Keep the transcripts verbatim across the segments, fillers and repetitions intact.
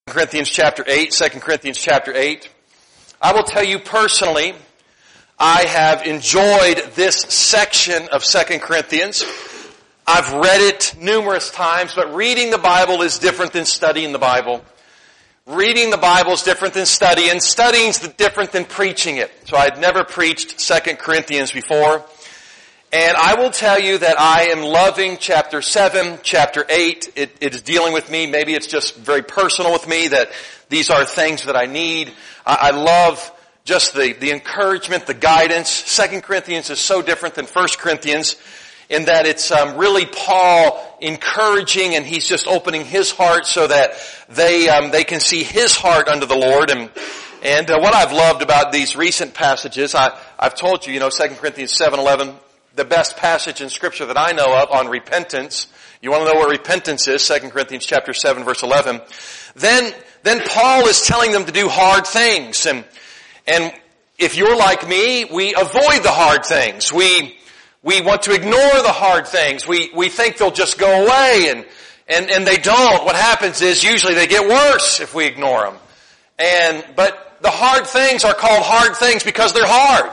Corinthians chapter eight, Second Corinthians chapter eight. I will tell you personally, I have enjoyed this section of Second Corinthians. I've read it numerous times, but reading the Bible is different than studying the Bible. Reading the Bible is different than studying. Studying is different than preaching it. So I had never preached Second Corinthians before. And I will tell you that I am loving chapter seven, chapter eight. It, it is dealing with me. Maybe it's just very personal with me that these are things that I need. I, I love just the, the encouragement, the guidance. Second Corinthians is so different than First Corinthians in that it's um, really Paul encouraging, and he's just opening his heart so that they um, they can see his heart unto the Lord. And and uh, what I've loved about these recent passages, I, I've told you, you know, Second Corinthians seven eleven. The best passage in Scripture that I know of on repentance. You want to know what repentance is? Second Corinthians chapter seven, verse eleven. Then, then Paul is telling them to do hard things. And, and if you're like me, we avoid the hard things. We, we want to ignore the hard things. We, we think they'll just go away, and, and, and they don't. What happens is usually they get worse if we ignore them. And, but the hard things are called hard things because they're hard.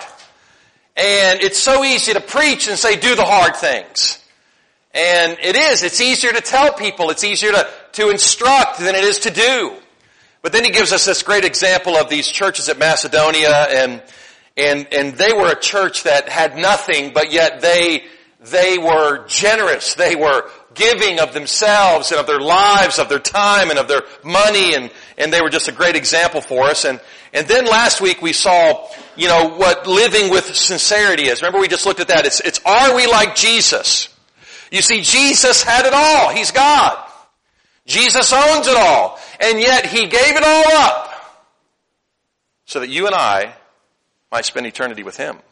And it's so easy to preach and say, do the hard things. And it is. It's easier to tell people. It's easier to, to instruct than it is to do. But then he gives us this great example of these churches at Macedonia, and, and, and they were a church that had nothing, but yet they, they were generous. They were giving of themselves and of their lives, of their time and of their money, and, and they were just a great example for us. And, and then last week we saw, you know, what living with sincerity is. Remember we just looked at that. It's, it's are we like Jesus? You see, Jesus had it all. He's God. Jesus owns it all. And yet He gave it all up so that you and I might spend eternity with Him.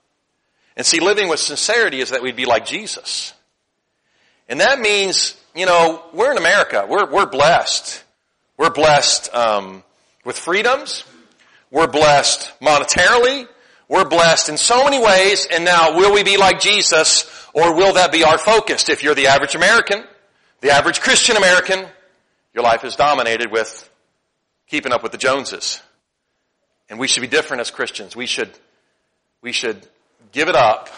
And see, living with sincerity is that we'd be like Jesus. And that means, you know, we're in America. We're, we're blessed. We're blessed, um, with freedoms. We're blessed monetarily. We're blessed in so many ways. And now, will we be like Jesus, or will that be our focus? If you're the average American, the average Christian American, your life is dominated with keeping up with the Joneses. And we should be different as Christians. We should, we should give it up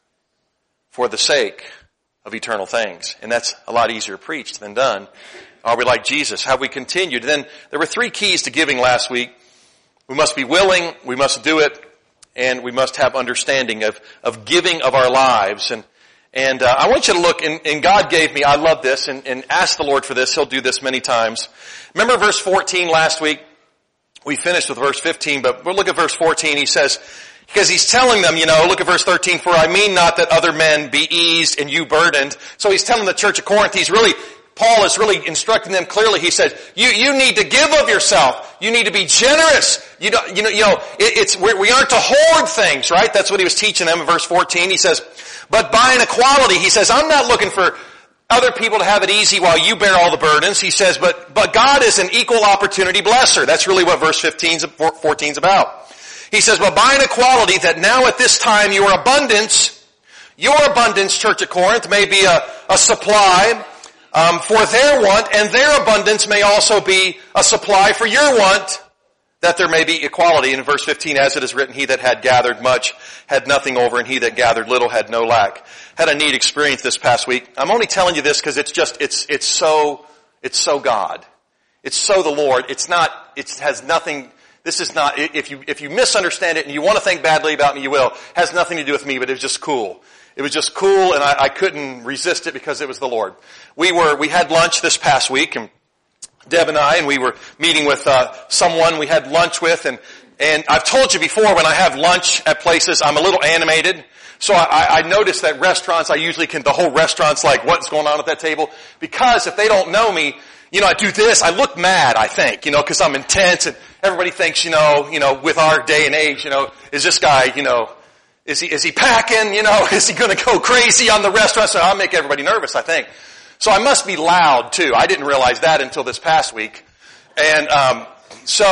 for the sake of eternal things. And that's a lot easier preached than done. Are we like Jesus? Have we continued? Then there were three keys to giving last week. We must be willing, we must do it, and we must have understanding of, of giving of our lives. And, and uh, I want you to look, and, and God gave me, I love this, and, and ask the Lord for this. He'll do this many times. Remember verse fourteen last week? We finished with verse fifteen, but we'll look at verse fourteen. He says, because he's telling them, you know, look at verse thirteen, for I mean not that other men be eased and you burdened. So he's telling the church of Corinth, he's really, Paul is really instructing them clearly. He says, you, you need to give of yourself. You need to be generous. You know, you know, you know, it, it's, we're, we aren't to hoard things, right? That's what he was teaching them in verse fourteen. He says, but by an equality, he says, I'm not looking for other people to have it easy while you bear all the burdens. He says, but, but God is an equal opportunity blesser. That's really what verse fifteen, fourteen is about. He says, but by an equality that now at this time your abundance, your abundance, church at Corinth, may be a, a supply Um, for their want, and their abundance may also be a supply for your want, that there may be equality. In verse fifteen, as it is written, he that had gathered much had nothing over, and he that gathered little had no lack. Had a neat experience this past week. I'm only telling you this because it's just, it's, it's so, it's so God. It's so the Lord. It's not, it has nothing, this is not, if you, if you misunderstand it and you want to think badly about me, you will. It has nothing to do with me, but it was just cool. It was just cool, and I, I couldn't resist it because it was the Lord. We were, we had lunch this past week, and Deb and I, and we were meeting with, uh, someone we had lunch with, and, and I've told you before, when I have lunch at places, I'm a little animated. So I, I notice that restaurants, I usually can, the whole restaurant's like, what's going on at that table? Because if they don't know me, you know, I do this, I look mad, I think, you know, cause I'm intense, and everybody thinks, you know, you know, with our day and age, you know, is this guy, you know, Is he, is he packing, you know, is he gonna go crazy on the restaurant? So I'll make everybody nervous, I think. So I must be loud too. I didn't realize that until this past week. And, um, so,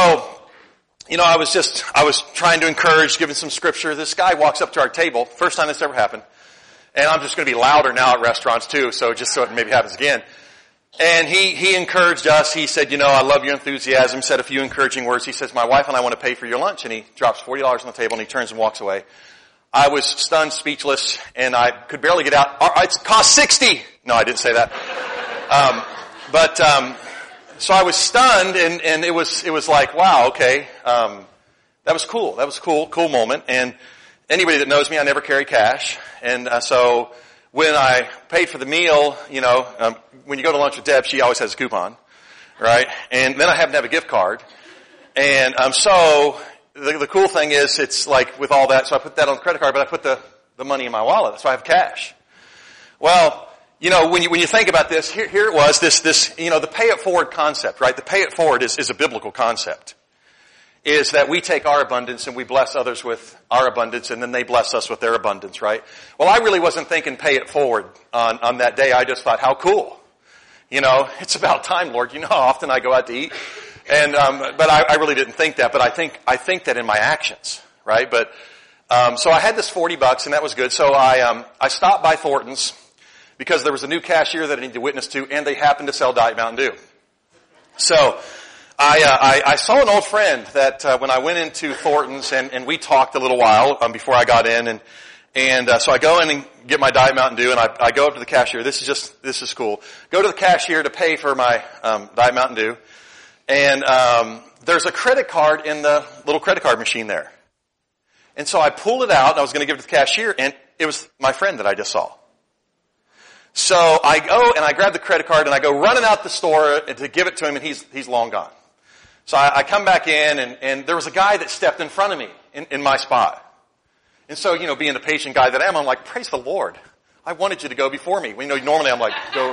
you know, I was just, I was trying to encourage, giving some scripture. This guy walks up to our table, first time this ever happened. And I'm just gonna be louder now at restaurants too, so just so it maybe happens again. And he, he encouraged us. He said, you know, I love your enthusiasm, said a few encouraging words. He says, my wife and I want to pay for your lunch. And he drops forty dollars on the table and he turns and walks away. I was stunned, speechless, and I could barely get out. It cost sixty. No, I didn't say that. Um, but, um, so I was stunned and, and it was, it was like, wow, okay, um, that was cool. That was a cool, cool moment. And anybody that knows me, I never carry cash. And, uh, so when I paid for the meal, you know, um, when you go to lunch with Deb, she always has a coupon, right? And then I happen to have a gift card. And, um, so the, the cool thing is it's like with all that, so I put that on the credit card, but I put the, the money in my wallet, so I have cash. Well, you know, when you, when you think about this, here, here it was, this, this, you know, the pay it forward concept, right? The pay it forward is, is a biblical concept. Is that we take our abundance and we bless others with our abundance and then they bless us with their abundance, right? Well, I really wasn't thinking pay it forward on, on that day. I just thought, how cool. You know, it's about time, Lord. You know how often I go out to eat. And, um, but I, I really didn't think that, but I think, I think that in my actions, right? But, um, so I had this forty bucks and that was good. So I, um, I stopped by Thornton's because there was a new cashier that I needed to witness to and they happened to sell Diet Mountain Dew. So, I, uh, I, I saw an old friend that, uh, when I went into Thornton's and, and we talked a little while, um, before I got in and, and, uh, so I go in and get my Diet Mountain Dew and I, I go up to the cashier. This is just, this is cool. Go to the cashier to pay for my, um, Diet Mountain Dew. And, um, there's a credit card in the little credit card machine there. And so I pulled it out and I was going to give it to the cashier and it was my friend that I just saw. So I go and I grab the credit card and I go running out the store to give it to him and he's, he's long gone. So I, I come back in and, and there was a guy that stepped in front of me in, in my spot. And so, you know, being the patient guy that I am, I'm like, praise the Lord. I wanted you to go before me. You know, normally I'm like, go.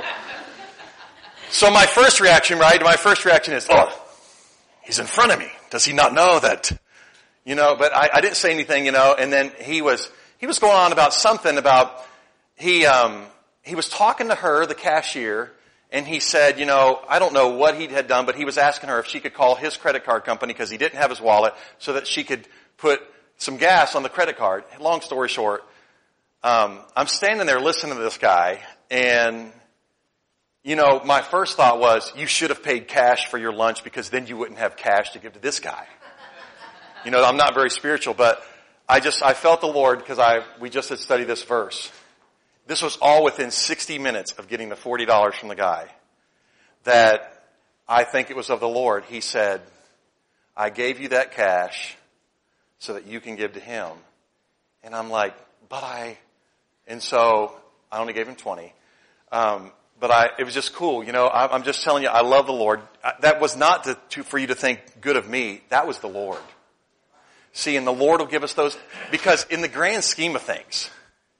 So my first reaction, right, my first reaction is, oh, he's in front of me. Does he not know that, you know, but I, I didn't say anything, you know, and then he was, he was going on about something about, he, um, he was talking to her, the cashier, and he said, you know, I don't know what he had done, but he was asking her if she could call his credit card company because he didn't have his wallet so that she could put some gas on the credit card. Long story short, um, I'm standing there listening to this guy and, you know, my first thought was, you should have paid cash for your lunch because then you wouldn't have cash to give to this guy. You know, I'm not very spiritual, but I just, I felt the Lord because I, we just had studied this verse. This was all within sixty minutes of getting the forty dollars from the guy. That I think it was of the Lord. He said, I gave you that cash so that you can give to him. And I'm like, but I, and so I only gave him twenty. Um, but I, it was just cool. You know, I, I'm just telling you, I love the Lord. I, that was not to, to, for you to think good of me. That was the Lord. See, and the Lord will give us those, because in the grand scheme of things,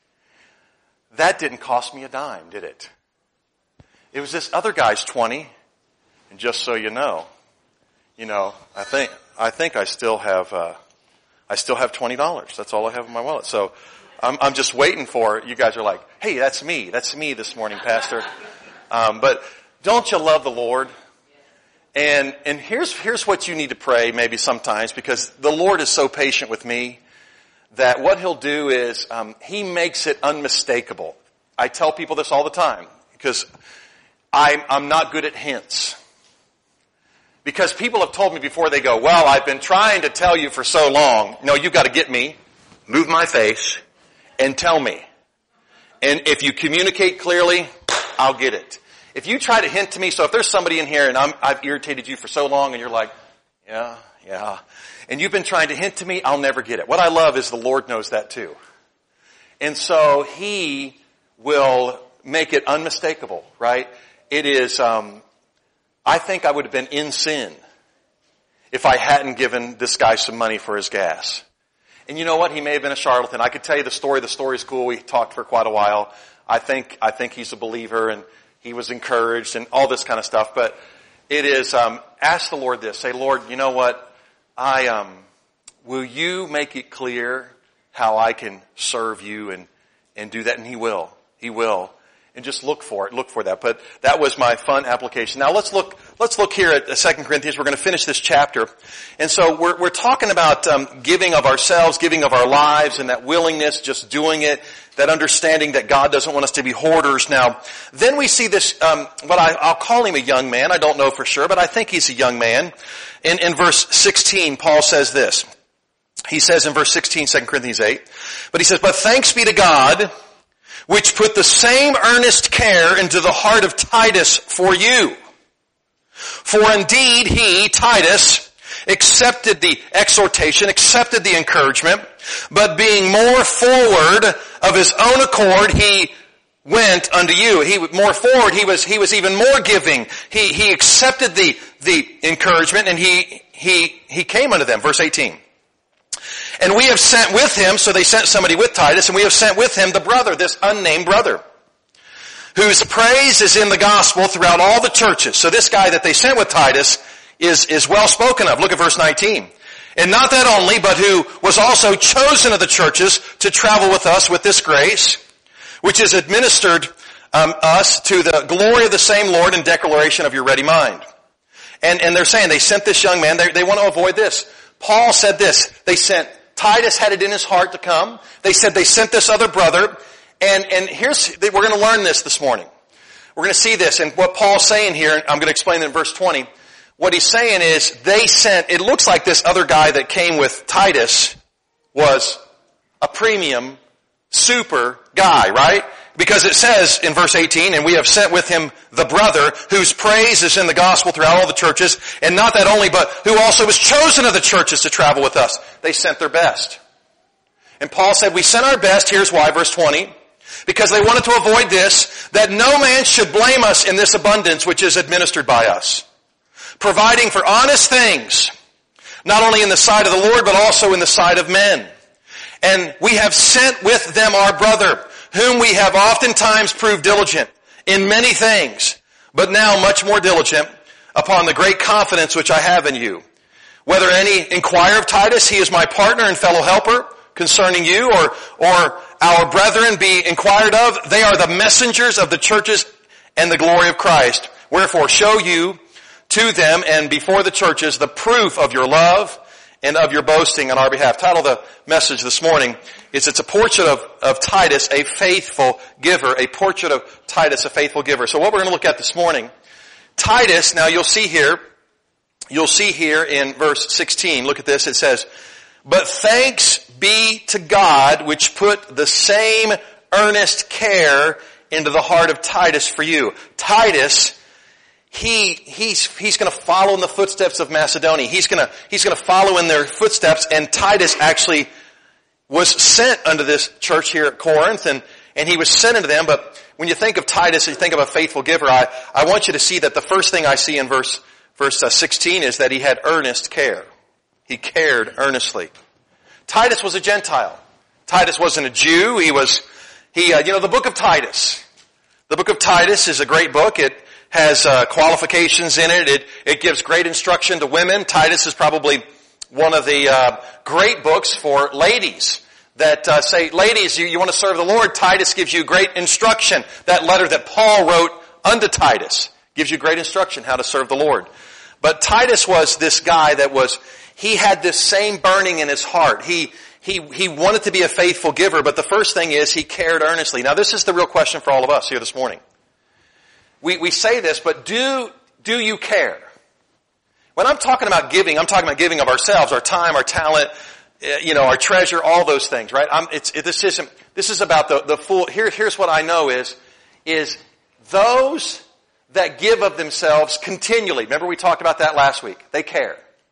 that didn't cost me a dime, did it? It was this other guy's twenty. And just so you know, you know, I think, I think I still have, uh, I still have twenty dollars. That's all I have in my wallet. So I'm, I'm just waiting for, you guys are like, hey, that's me. That's me this morning, Pastor. Um, but don't you love the Lord? And, and here's, here's what you need to pray maybe sometimes, because the Lord is so patient with me that what he'll do is, um, he makes it unmistakable. I tell people this all the time because I'm, I'm not good at hints. Because people have told me before, they go, well, I've been trying to tell you for so long. No, you've got to get me, move my face, and tell me. And if you communicate clearly, I'll get it. If you try to hint to me, so if there's somebody in here and I'm, I've irritated you for so long and you're like, yeah, yeah, and you've been trying to hint to me, I'll never get it. What I love is the Lord knows that too. And so he will make it unmistakable, right? It is, um, I think I would have been in sin if I hadn't given this guy some money for his gas. And you know what? He may have been a charlatan. I could tell you the story. The story's cool. We talked for quite a while. I think, I think he's a believer and he was encouraged and all this kind of stuff. But it is, um, ask the Lord this. Say, Lord, you know what? I, um, will you make it clear how I can serve you and, and do that? And he will. He will. and just look for it. Look for that. But that was my fun application. Now let's look, let's look here at Second Corinthians. We're going to finish this chapter. And so we're, we're talking about um, giving of ourselves, giving of our lives, and that willingness, just doing it, that understanding that God doesn't want us to be hoarders. Now, then we see this, um, what I, I'll call him a young man. I don't know for sure, but I think he's a young man. In, in verse sixteen, Paul says this. He says in verse sixteen, Second Corinthians eight, but he says, but thanks be to God, which put the same earnest care into the heart of Titus for you. For indeed he, Titus, accepted the exhortation, accepted the encouragement, but being more forward of his own accord, he went unto you. He more forward, he was, he was even more giving. He, he accepted the, the encouragement and he, he, he came unto them. Verse eighteen. And we have sent with him, so they sent somebody with Titus, and we have sent with him the brother, this unnamed brother, whose praise is in the gospel throughout all the churches. So this guy that they sent with Titus is, is well spoken of. Look at verse nineteen. And not that only, but who was also chosen of the churches to travel with us with this grace, which is administered um, us to the glory of the same Lord and declaration of your ready mind. And, and they're saying they sent this young man. They, they want to avoid this. Paul said this. They sent, Titus had it in his heart to come. They said they sent this other brother. And, and here's, we're going to learn this this morning. We're going to see this. And what Paul's saying here, I'm going to explain it in verse twenty. What he's saying is they sent, it looks like this other guy that came with Titus was a premium, super guy, right? Because it says in verse eighteen, and we have sent with him the brother whose praise is in the gospel throughout all the churches, and not that only, but who also was chosen of the churches to travel with us. They sent their best. And Paul said, we sent our best, here's why, verse twenty, because they wanted to avoid this, that no man should blame us in this abundance which is administered by us, providing for honest things, not only in the sight of the Lord, but also in the sight of men. And we have sent with them our brother, whom we have oftentimes proved diligent in many things, but now much more diligent upon the great confidence which I have in you. Whether any inquire of Titus, he is my partner and fellow helper concerning you, or, or our brethren be inquired of, they are the messengers of the churches and the glory of Christ. Wherefore show you to them and before the churches the proof of your love and of your boasting on our behalf. Title of the message this morning is, it's a portrait of, of Titus, a faithful giver. A portrait of Titus, a faithful giver. So what we're going to look at this morning, Titus, now you'll see here, you'll see here in verse sixteen, look at this, it says, but thanks be to God which put the same earnest care into the heart of Titus for you. Titus, He, he's, he's gonna follow in the footsteps of Macedonia. He's gonna, he's gonna follow in their footsteps, and Titus actually was sent unto this church here at Corinth, and, and he was sent unto them. But when you think of Titus, you think of a faithful giver, I, I want you to see that the first thing I see in verse, verse uh, sixteen is that he had earnest care. He cared earnestly. Titus was a Gentile. Titus wasn't a Jew. He was, he, uh, you know, the book of Titus. The book of Titus is a great book. It has uh, qualifications in it. It it gives great instruction to women. Titus is probably one of the uh, great books for ladies that uh, say, ladies, you, you want to serve the Lord. Titus gives you great instruction. That letter that Paul wrote unto Titus gives you great instruction how to serve the Lord. But Titus was this guy that was, he had this same burning in his heart. He he he wanted to be a faithful giver, but the first thing is he cared earnestly. Now this is the real question for all of us here this morning. We, we say this, but do, do you care? When I'm talking about giving, I'm talking about giving of ourselves, our time, our talent, you know, our treasure, all those things, right? I'm, it's, it, this isn't, this is about the, the full, here, here's what I know is, is those that give of themselves continually. Remember we talked about that last week. They care.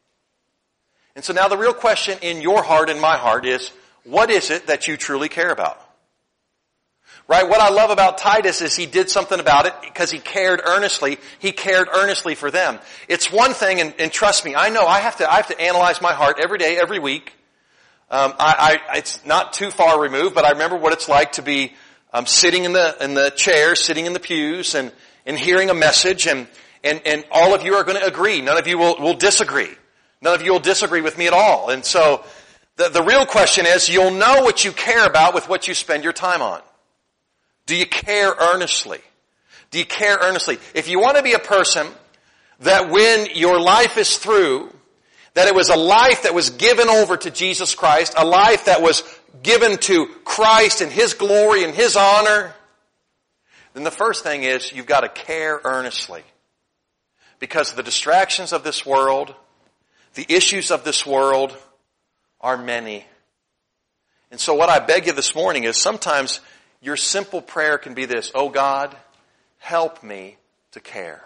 And so now the real question in your heart and my heart is, what is it that you truly care about? Right? What I love about Titus is he did something about it because he cared earnestly. He cared earnestly for them. It's one thing, and, and trust me, I know I have to, I have to analyze my heart every day, every week. Um, I, I, it's not too far removed, but I remember what it's like to be um, sitting in the in the chairs, sitting in the pews, and and hearing a message, and and and all of you are going to agree. None of you will will disagree. None of you will disagree with me at all. And so the the real question is, you'll know what you care about with what you spend your time on. Do you care earnestly? Do you care earnestly? If you want to be a person that when your life is through, that it was a life that was given over to Jesus Christ, a life that was given to Christ and His glory and His honor, then the first thing is you've got to care earnestly. Because the distractions of this world, the issues of this world are many. And so what I beg you this morning is sometimes your simple prayer can be this: oh God, help me to care.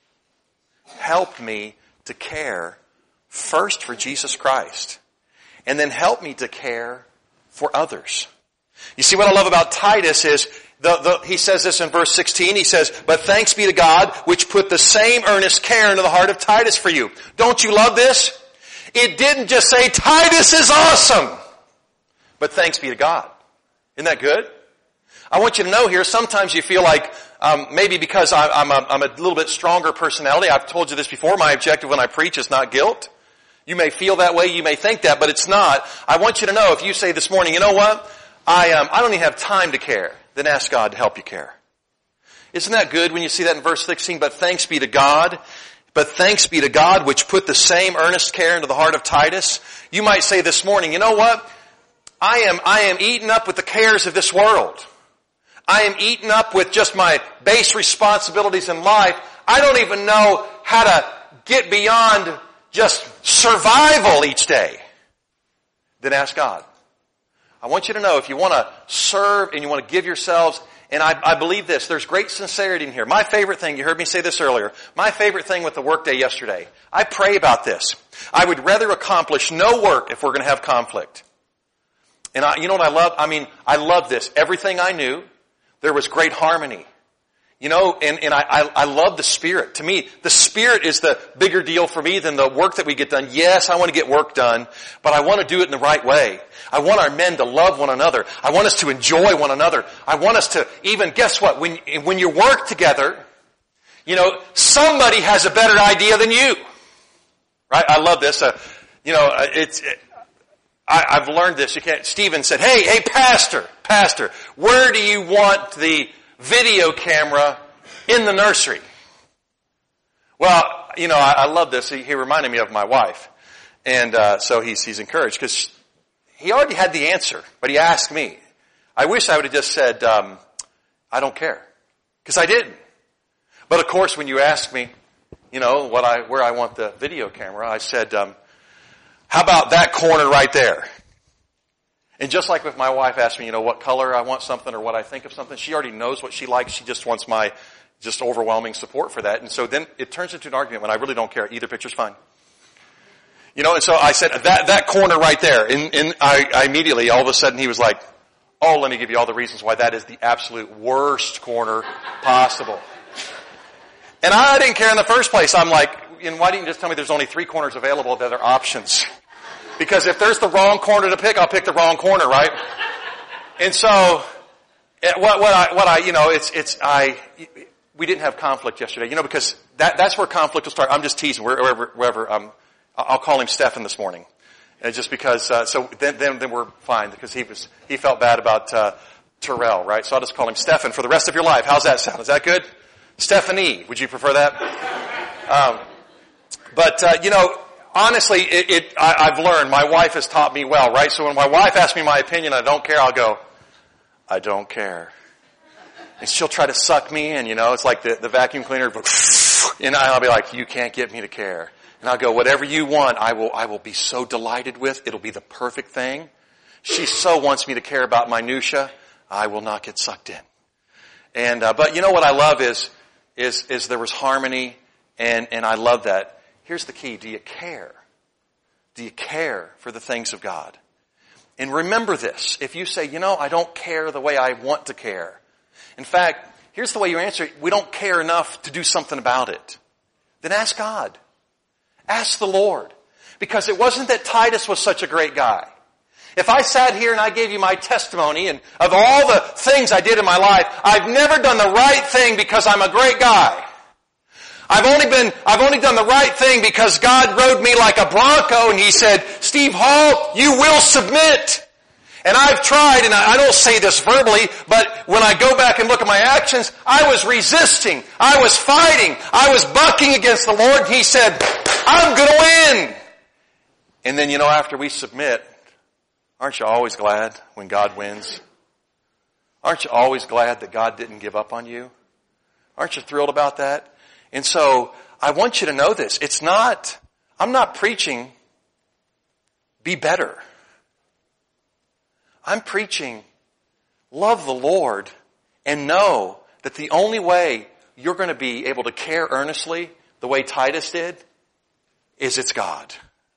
Help me to care first for Jesus Christ. And then help me to care for others. You see, what I love about Titus is, the, the, he says this in verse sixteen, he says, but thanks be to God, which put the same earnest care into the heart of Titus for you. Don't you love this? It didn't just say, Titus is awesome, but thanks be to God. Isn't that good? I want you to know here, sometimes you feel like, um, maybe because I, I'm, a, I'm a little bit stronger personality. I've told you this before, my objective when I preach is not guilt. You may feel that way, you may think that, but it's not. I want you to know, if you say this morning, you know what? I, um, I don't even have time to care. Then ask God to help you care. Isn't that good when you see that in verse sixteen? But thanks be to God. But thanks be to God which put the same earnest care into the heart of Titus. You might say this morning, you know what? I am, I am eaten up with the cares of this world. I am eaten up with just my base responsibilities in life. I don't even know how to get beyond just survival each day. Then ask God. I want you to know, if you want to serve and you want to give yourselves, and I, I believe this, there's great sincerity in here. My favorite thing, you heard me say this earlier, my favorite thing with the workday yesterday, I pray about this. I would rather accomplish no work if we're going to have conflict. And I, you know what I love? I mean, I love this. Everything I knew, there was great harmony. You know, and, and I, I, I love the Spirit. To me, the Spirit is the bigger deal for me than the work that we get done. Yes, I want to get work done, but I want to do it in the right way. I want our men to love one another. I want us to enjoy one another. I want us to even, guess what, when, when you work together, you know, somebody has a better idea than you. Right? I love this. Uh, you know, it's, it, I, I've learned this. You can't, Stephen said, hey, hey, pastor, pastor, where do you want the video camera in the nursery? Well, you know, I, I love this. He, he reminded me of my wife. And uh, so he's, he's encouraged because he already had the answer, but he asked me. I wish I would have just said, um, I don't care. Because I didn't. But of course, when you asked me, you know, what I, where I want the video camera, I said, um, how about that corner right there? And just like if my wife asked me, you know, what color I want something or what I think of something, she already knows what she likes. She just wants my just overwhelming support for that. And so then it turns into an argument when I really don't care. Either picture's fine. You know, and so I said, that, that corner right there. And, and I, I immediately, all of a sudden he was like, oh, let me give you all the reasons why that is the absolute worst corner possible. And I didn't care in the first place. I'm like, and why didn't you just tell me there's only three corners available that are options? Because if there's the wrong corner to pick, I'll pick the wrong corner, right? And so, what, what I, what I, you know, it's, it's, I, we didn't have conflict yesterday, you know, because that, that's where conflict will start. I'm just teasing, wherever, wherever, um, I'll call him Stephen this morning. And just because, uh, so then, then, then we're fine, because he was, he felt bad about, uh, Terrell, right? So I'll just call him Stephen for the rest of your life. How's that sound? Is that good? Stephanie, would you prefer that? Um, but, uh, you know, honestly, it, it I, I've learned, my wife has taught me well, right? So when my wife asks me my opinion, I don't care, I'll go, I don't care. And she'll try to suck me in, you know, it's like the, the vacuum cleaner, and I'll be like, you can't get me to care. And I'll go, whatever you want, I will, I will be so delighted with. It'll be the perfect thing. She so wants me to care about minutia, I will not get sucked in. And, uh, but you know what I love is, is, is there was harmony, and, and I love that. Here's the key. Do you care? Do you care for the things of God? And remember this. If you say, you know, I don't care the way I want to care. In fact, here's the way you answer it. We don't care enough to do something about it. Then ask God. Ask the Lord. Because it wasn't that Titus was such a great guy. If I sat here and I gave you my testimony and of all the things I did in my life, I've never done the right thing because I'm a great guy. I've only been, I've only done the right thing because God rode me like a bronco and He said, Steve Hall, you will submit. And I've tried, and I don't say this verbally, but when I go back and look at my actions, I was resisting. I was fighting. I was bucking against the Lord. And He said, I'm going to win. And then, you know, after we submit, aren't you always glad when God wins? Aren't you always glad that God didn't give up on you? Aren't you thrilled about that? And so, I want you to know this. It's not, I'm not preaching, be better. I'm preaching, love the Lord and know that the only way you're going to be able to care earnestly the way Titus did is it's God.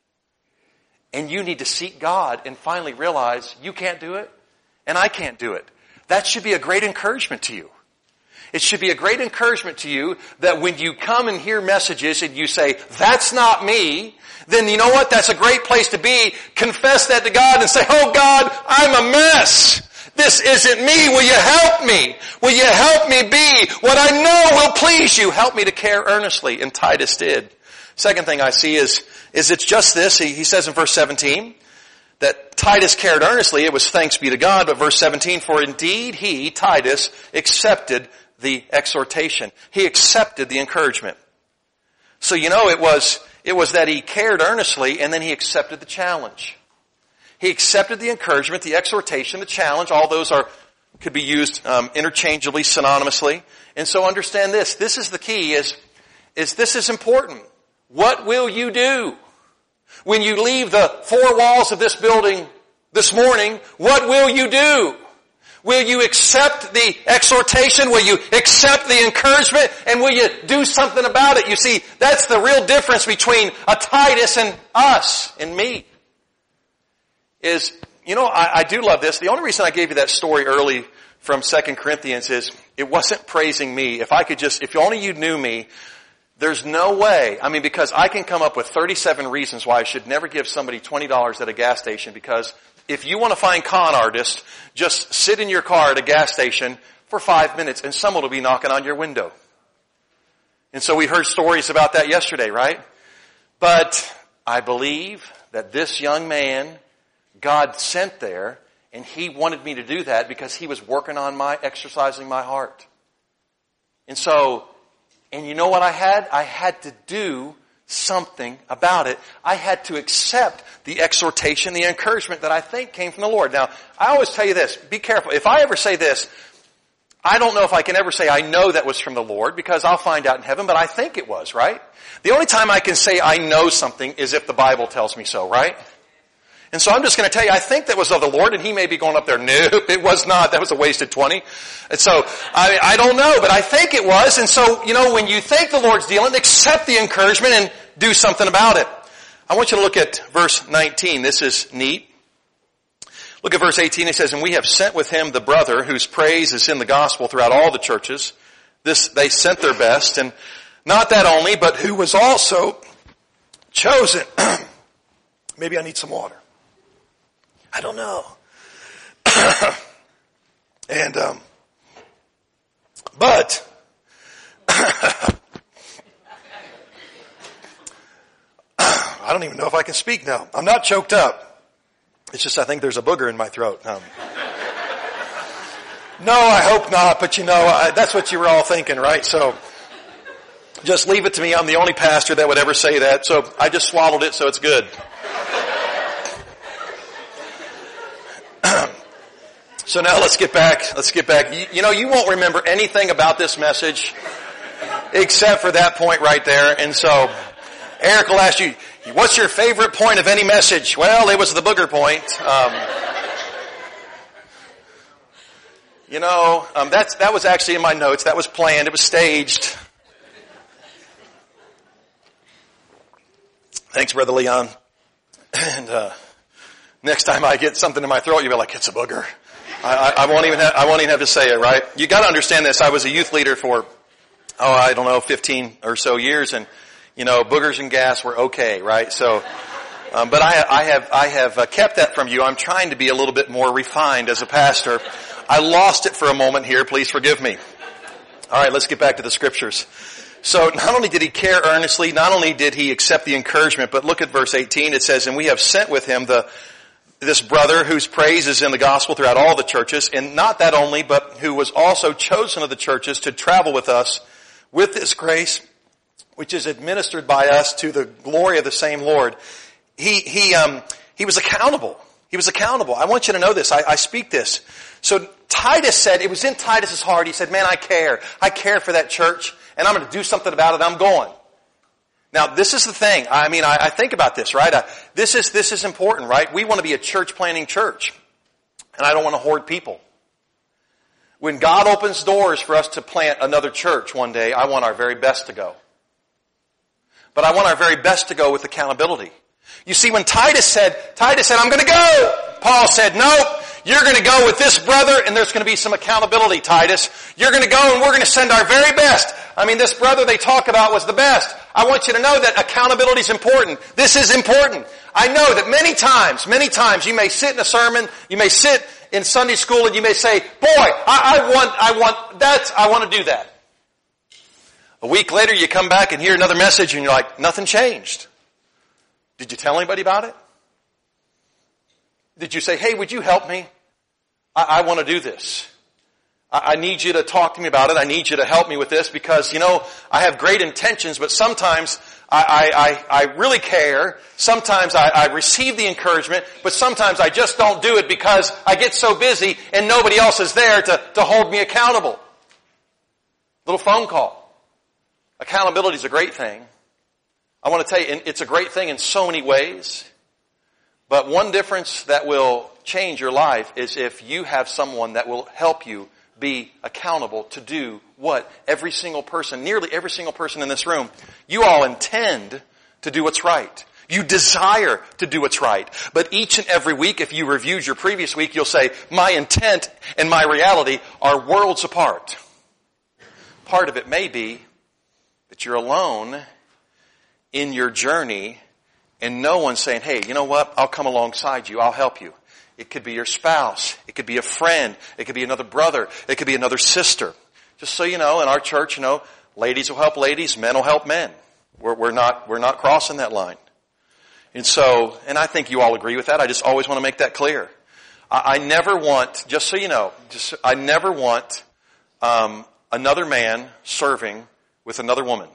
And you need to seek God and finally realize you can't do it and I can't do it. That should be a great encouragement to you. It should be a great encouragement to you that when you come and hear messages and you say, that's not me, then you know what? That's a great place to be. Confess that to God and say, oh God, I'm a mess. This isn't me. Will you help me? Will you help me be what I know will please you? Help me to care earnestly. And Titus did. Second thing I see is, is it's just this. He, he says in verse seventeen that Titus cared earnestly. It was thanks be to God. But verse seventeen, for indeed he, Titus, accepted the exhortation. He accepted the encouragement. So you know it was, it was that he cared earnestly and then he accepted the challenge. He accepted the encouragement, the exhortation, the challenge. All those are, could be used um, interchangeably, synonymously. And so understand this. This is the key is, is this is important. What will you do? When you leave the four walls of this building this morning, what will you do? Will you accept the exhortation? Will you accept the encouragement? And will you do something about it? You see, that's the real difference between a Titus and us and me. Is, you know, I, I do love this. The only reason I gave you that story early from Second Corinthians is it wasn't praising me. If I could just, if only you knew me, there's no way. I mean, because I can come up with thirty-seven reasons why I should never give somebody twenty dollars at a gas station, because if you want to find con artists, just sit in your car at a gas station for five minutes and someone will be knocking on your window. And so we heard stories about that yesterday, right? But I believe that this young man, God sent there, and He wanted me to do that because He was working on my, exercising my heart. And so, and you know what I had? I had to do something about it. I had to accept the exhortation, the encouragement that I think came from the Lord. Now, I always tell you this, be careful. If I ever say this, I don't know if I can ever say I know that was from the Lord, because I'll find out in heaven, but I think it was, right? The only time I can say I know something is if the Bible tells me so, right? And so I'm just going to tell you, I think that was of the Lord, and He may be going up there, nope, it was not. That was a wasted twenty. And so, I, I don't know, but I think it was. And so, you know, when you think the Lord's dealing, accept the encouragement and do something about it. I want you to look at verse nineteen. This is neat. Look at verse eighteen. It says, and we have sent with him the brother whose praise is in the gospel throughout all the churches. This, they sent their best. And not that only, but who was also chosen. Maybe I need some water. I don't know. and, um, but, I don't even know if I can speak now. I'm not choked up. It's just I think there's a booger in my throat. Um, no, I hope not, but you know, I, that's what you were all thinking, right? So, just leave it to me. I'm the only pastor that would ever say that, so I just swallowed it, so it's good. So now let's get back, let's get back. You, you know, you won't remember anything about this message except for that point right there. And so Eric will ask you, what's your favorite point of any message? Well, it was the booger point. Um, you know, um, that's, that was actually in my notes. That was planned. It was staged. Thanks, Brother Leon. And, uh, next time I get something in my throat, you'll be like, it's a booger. I, I, I won't even have, I won't even have to say it, right? You gotta understand this. I was a youth leader for, oh, I don't know, fifteen or so years, and, you know, boogers and gas were okay, right? So, um, but I, I have, I have uh, kept that from you. I'm trying to be a little bit more refined as a pastor. I lost it for a moment here. Please forgive me. Alright, let's get back to the scriptures. So not only did he care earnestly, not only did he accept the encouragement, but look at verse eighteen. It says, and we have sent with him the this brother whose praise is in the gospel throughout all the churches, and not that only, but who was also chosen of the churches to travel with us with this grace, which is administered by us to the glory of the same Lord. He, he, um, he was accountable. He was accountable. I want you to know this. I, I speak this. So Titus said, it was in Titus's heart. He said, man, I care. I care for that church, and I'm going to do something about it. I'm going. Now, this is the thing. I mean, I, I think about this, right? I, this is, this is important, right? We want to be a church planting church. And I don't want to hoard people. When God opens doors for us to plant another church one day, I want our very best to go. But I want our very best to go with accountability. You see, when Titus said, Titus said, I'm going to go. Paul said, nope, you're going to go with this brother, and there's going to be some accountability, Titus. You're going to go, and we're going to send our very best. I mean, this brother they talk about was the best. I want you to know that accountability is important. This is important. I know that many times, many times you may sit in a sermon, you may sit in Sunday school, and you may say, boy, I, I want, I want, that's, I want to do that. A week later you come back and hear another message and you're like, nothing changed. Did you tell anybody about it? Did you say, hey, would you help me? I, I want to do this. I, I need you to talk to me about it. I need you to help me with this because, you know, I have great intentions, but sometimes I, I, I, I really care. Sometimes I, I receive the encouragement, but sometimes I just don't do it because I get so busy and nobody else is there to, to hold me accountable. Little phone call. Accountability is a great thing. I want to tell you, it's a great thing in so many ways. But one difference that will change your life is if you have someone that will help you be accountable to do what every single person, nearly every single person in this room, you all intend to do what's right. You desire to do what's right. But each and every week, if you reviewed your previous week, you'll say, my intent and my reality are worlds apart. Part of it may be that you're alone in your journey and no one's saying, hey, you know what? I'll come alongside you. I'll help you. It could be your spouse. It could be a friend. It could be another brother. It could be another sister. Just so you know, in our church, you know, ladies will help ladies, men will help men. We're, we're not, we're not crossing that line. And so, and I think you all agree with that. I just always want to make that clear. I, I never want, just so you know, just, I never want, um, another man serving with another woman.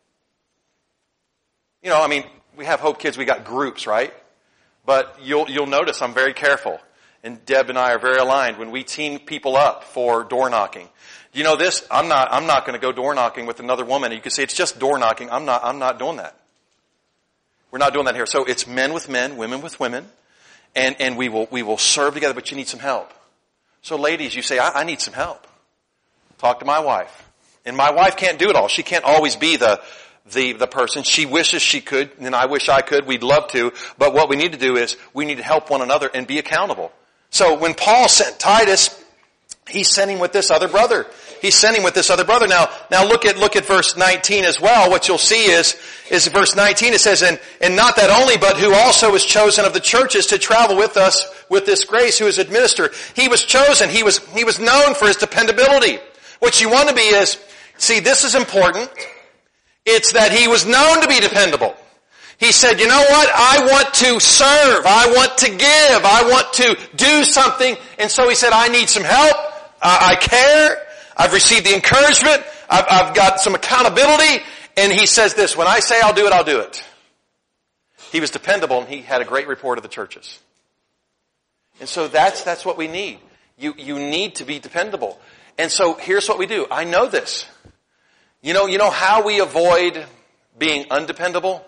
You know, I mean, we have Hope Kids, we got groups, right? But you'll, you'll notice I'm very careful. And Deb and I are very aligned when we team people up for door knocking. Do you know this? I'm not, I'm not going to go door knocking with another woman. You can say it's just door knocking. I'm not, I'm not doing that. We're not doing that here. So it's men with men, women with women. And, and we will, we will serve together, but you need some help. So ladies, you say, I, I need some help. Talk to my wife. And my wife can't do it all. She can't always be the, the, the person. She wishes she could, and I wish I could. We'd love to. But what we need to do is we need to help one another and be accountable. So when Paul sent Titus, he sent him with this other brother. He sent him with this other brother. Now, now look at, look at verse nineteen as well. What you'll see is, is verse nineteen, it says, and, and not that only, but who also was chosen of the churches to travel with us with this grace, who is administered. He was chosen. He was, he was known for his dependability. What you want to be is, see, this is important. It's that he was known to be dependable. He said, you know what? I want to serve. I want to give. I want to do something. And so he said, I need some help. I, I care. I've received the encouragement. I've, I've got some accountability. And he says this, when I say I'll do it, I'll do it. He was dependable and he had a great report of the churches. And so that's, that's what we need. You, you need to be dependable. And so here's what we do. I know this. You know, you know how we avoid being undependable?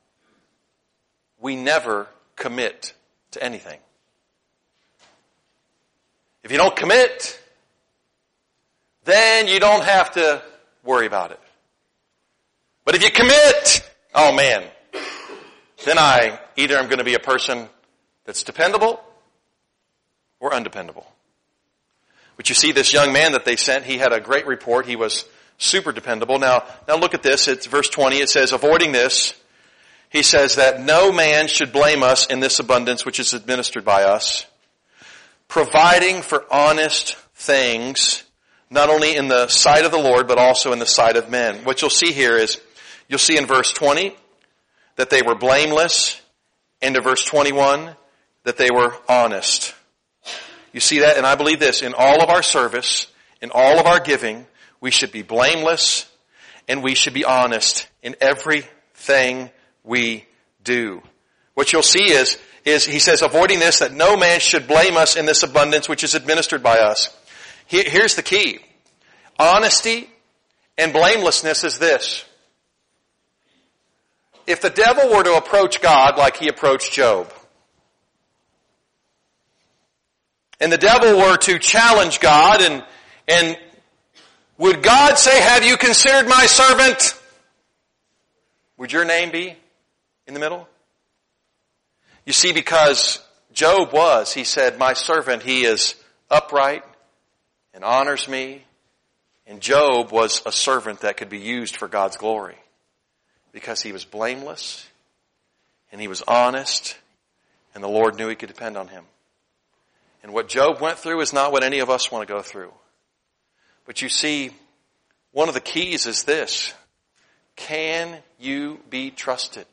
We never commit to anything. If you don't commit, then you don't have to worry about it. But if you commit, oh man, then I either am going to be a person that's dependable or undependable. But you see this young man that they sent, he had a great report. He was super dependable. Now, now look at this. It's verse twenty. It says, avoiding this, he says that no man should blame us in this abundance which is administered by us, providing for honest things, not only in the sight of the Lord, but also in the sight of men. What you'll see here is, you'll see in verse twenty that they were blameless. Into verse twenty-one, that they were honest. You see that? And I believe this, in all of our service, in all of our giving, we should be blameless and we should be honest in everything we do. What you'll see is, is he says, avoiding this, that no man should blame us in this abundance which is administered by us. Here's the key. Honesty and blamelessness is this. If the devil were to approach God like he approached Job, and the devil were to challenge God, and, and would God say, have you considered my servant? Would your name be in the middle? You see, because Job was, he said, my servant, he is upright and honors me. And Job was a servant that could be used for God's glory because he was blameless and he was honest and the Lord knew he could depend on him. And what Job went through is not what any of us want to go through. But you see, one of the keys is this. Can you be trusted?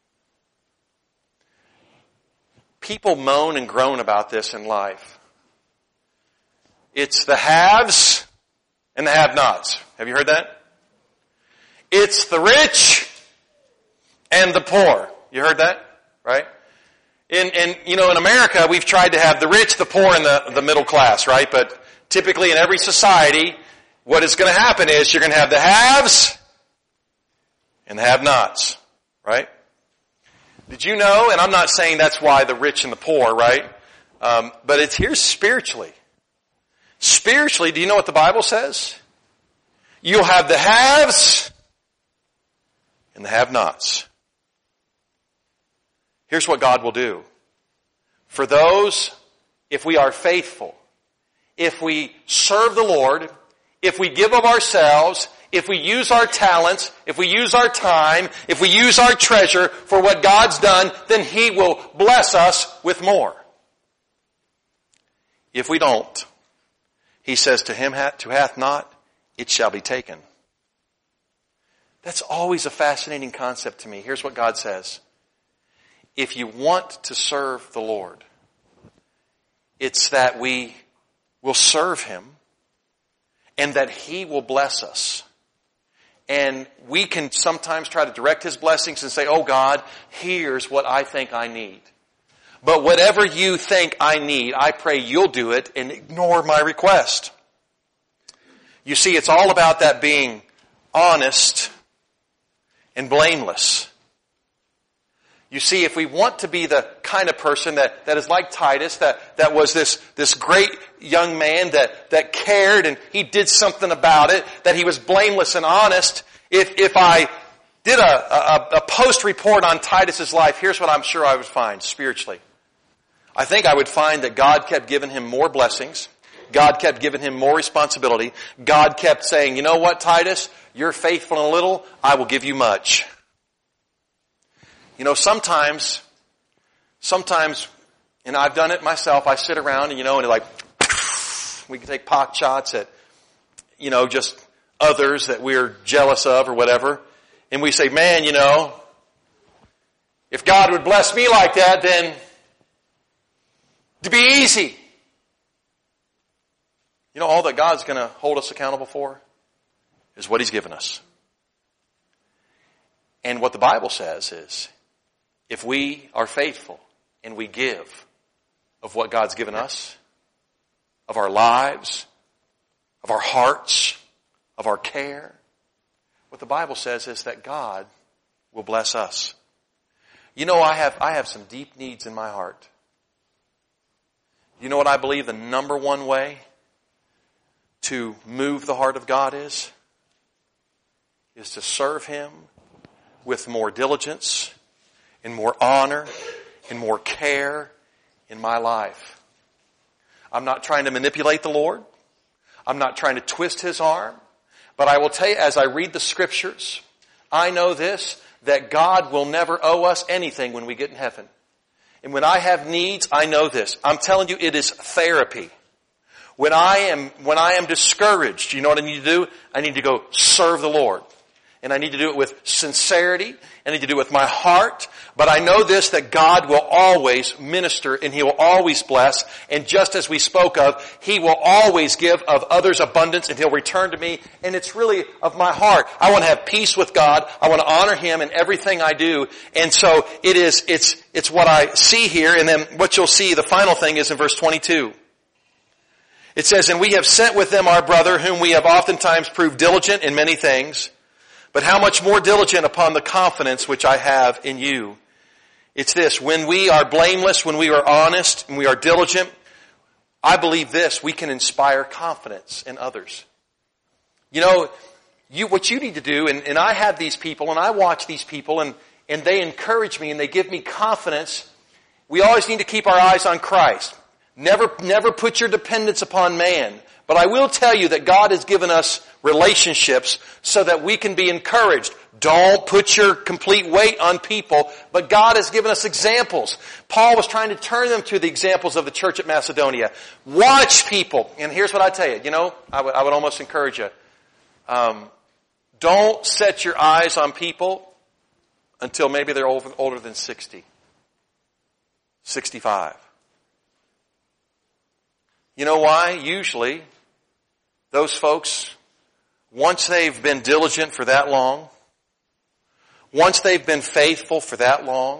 People moan and groan about this in life. It's the haves and the have-nots. Have you heard that? It's the rich and the poor. You heard that? Right? In, in, you know, in America, we've tried to have the rich, the poor, and the, the middle class, right? But typically in every society, what is going to happen is you're going to have the haves and the have-nots, right? Did you know, and I'm not saying that's why the rich and the poor, right? Um, but it's here spiritually. Spiritually, do you know what the Bible says? You'll have the haves and the have-nots. Here's what God will do. For those, if we are faithful, if we serve the Lord, if we give of ourselves, if we use our talents, if we use our time, if we use our treasure for what God's done, then He will bless us with more. If we don't, He says, to him who hath not, it shall be taken. That's always a fascinating concept to me. Here's what God says. If you want to serve the Lord, it's that we will serve Him and that He will bless us. And we can sometimes try to direct His blessings and say, oh God, here's what I think I need. But whatever you think I need, I pray you'll do it and ignore my request. You see, it's all about that being honest and blameless. You see, if we want to be the kind of person that, that is like Titus, that, that was this, this great young man that, that cared and he did something about it, that he was blameless and honest, if, if I did a, a, a post report on Titus's life, here's what I'm sure I would find spiritually. I think I would find that God kept giving him more blessings. God kept giving him more responsibility. God kept saying, you know what, Titus? You're faithful in a little, I will give you much. You know, sometimes, sometimes, and I've done it myself, I sit around and, you know, and like, we can take pot shots at, you know, just others that we're jealous of or whatever. And we say, man, you know, if God would bless me like that, then it'd be easy. You know, all that God's going to hold us accountable for is what He's given us. And what the Bible says is, if we are faithful and we give of what God's given us, of our lives, of our hearts, of our care, what the Bible says is that God will bless us. You know, I have, I have some deep needs in my heart. You know what I believe the number one way to move the heart of God is? Is to serve Him with more diligence and more honor and more care in my life. I'm not trying to manipulate the Lord. I'm not trying to twist His arm. But I will tell you, as I read the Scriptures, I know this, that God will never owe us anything when we get in heaven. And when I have needs, I know this. I'm telling you, it is therapy. When I am, when I am discouraged, you know what I need to do? I need to go serve the Lord. and I need to do it with sincerity, I need to do it with my heart, but I know this, that God will always minister and He will always bless, and just as we spoke of, He will always give of others abundance and He'll return to me, and it's really of my heart. I want to have peace with God, I want to honor Him in everything I do, and so it is, it's, it's what I see here, and then what you'll see, the final thing is in verse twenty-two. It says, and we have sent with them our brother, whom we have oftentimes proved diligent in many things, but how much more diligent upon the confidence which I have in you. It's this, when we are blameless, when we are honest, and we are diligent, I believe this, we can inspire confidence in others. You know, you, what you need to do, and, and I have these people, and I watch these people, and, and they encourage me, and they give me confidence. We always need to keep our eyes on Christ. Never, never put your dependence upon man. But I will tell you that God has given us relationships so that we can be encouraged. Don't put your complete weight on people, but God has given us examples. Paul was trying to turn them to the examples of the church at Macedonia. Watch people. And here's what I tell you. You know, I would, I would almost encourage you. Um, don't set your eyes on people until maybe they're older, older than sixty. sixty-five. You know why? Usually, those folks, once they've been diligent for that long, once they've been faithful for that long,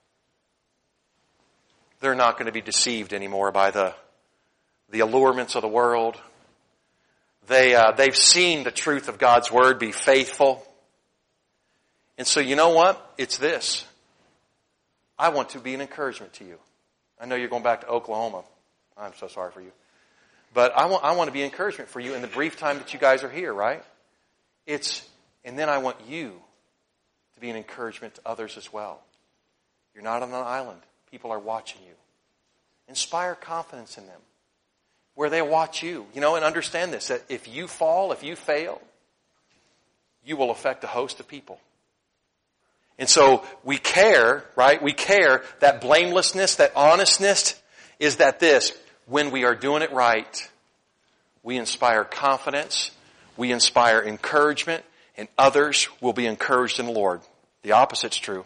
they're not going to be deceived anymore by the, the allurements of the world. They, uh, they've seen the truth of God's Word be faithful. And so you know what? It's this. I want to be an encouragement to you. I know you're going back to Oklahoma. I'm so sorry for you. But I want, I want to be encouragement for you in the brief time that you guys are here, right? It's, and then I want you to be an encouragement to others as well. You're not on an island. People are watching you. Inspire confidence in them where they watch you. You know, and understand this, that if you fall, if you fail, you will affect a host of people. And so we care, right? We care that blamelessness, that honestness is that this, when we are doing it right, we inspire confidence, we inspire encouragement, and others will be encouraged in the Lord. The opposite's true.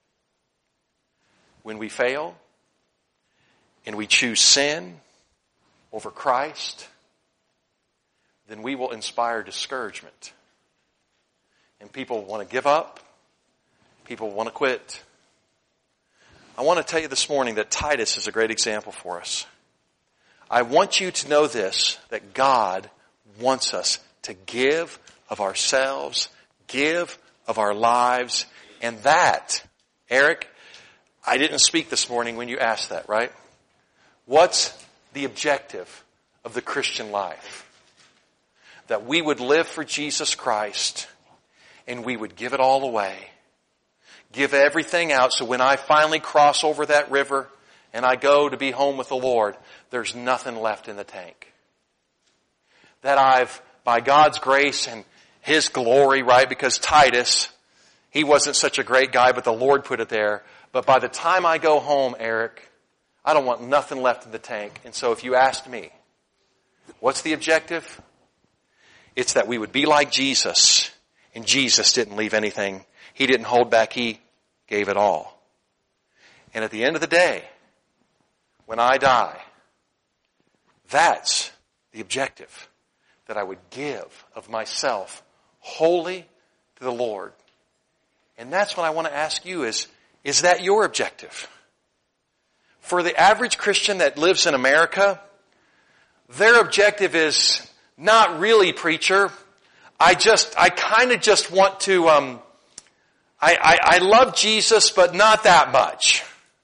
When we fail, and we choose sin over Christ, then we will inspire discouragement. And people want to give up. People want to quit. I want to tell you this morning that Titus is a great example for us. I want you to know this, that God wants us to give of ourselves, give of our lives, and that, Eric, I didn't speak this morning when you asked that, right? What's the objective of the Christian life? That we would live for Jesus Christ and we would give it all away. Give everything out so when I finally cross over that river and I go to be home with the Lord, there's nothing left in the tank. That I've, by God's grace and His glory, right, because Titus, he wasn't such a great guy, but the Lord put it there. But by the time I go home, Eric, I don't want nothing left in the tank. And so if you asked me, what's the objective? It's that we would be like Jesus. And Jesus didn't leave anything. He didn't hold back. He gave it all. And at the end of the day, when I die, that's the objective. That I would give of myself wholly to the Lord. And that's what I want to ask you is, is that your objective? For the average Christian that lives in America, their objective is not really, preacher. I just, I kind of just want to, um, I, I, I love Jesus, but not that much.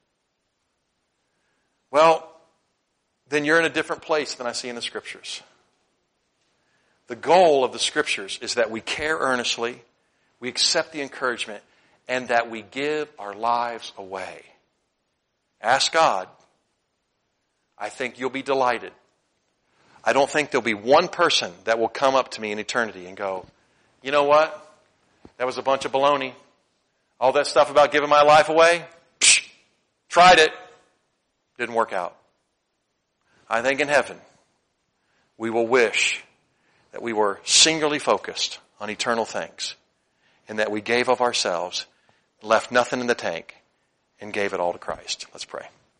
Well, then you're in a different place than I see in the Scriptures. The goal of the Scriptures is that we care earnestly, we accept the encouragement, and that we give our lives away. Ask God. I think you'll be delighted. I don't think there'll be one person that will come up to me in eternity and go, you know what? That was a bunch of baloney. All that stuff about giving my life away? Psh, tried it. Didn't work out. I think in heaven, we will wish that we were singularly focused on eternal things. in that we gave of ourselves, left nothing in the tank, and gave it all to Christ. Let's pray.